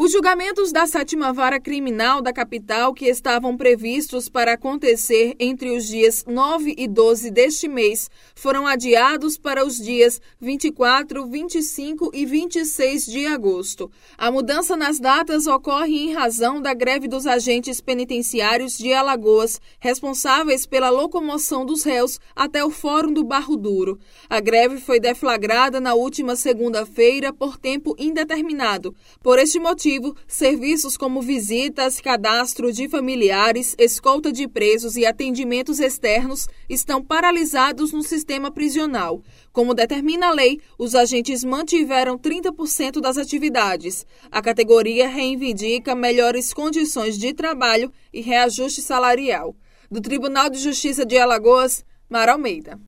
Os julgamentos da 7ª Vara Criminal da capital, que estavam previstos para acontecer entre os dias 9 e 12 deste mês, foram adiados para os dias 24, 25 e 26 de agosto. A mudança nas datas ocorre em razão da greve dos agentes penitenciários de Alagoas, responsáveis pela locomoção dos réus até o Fórum do Barro Duro. A greve foi deflagrada na última segunda-feira por tempo indeterminado. Por este motivo, serviços como visitas, cadastro de familiares, escolta de presos e atendimentos externos estão paralisados no sistema prisional. Como determina a lei, os agentes mantiveram 30% das atividades. A categoria reivindica melhores condições de trabalho e reajuste salarial. Do Tribunal de Justiça de Alagoas, Mara Almeida.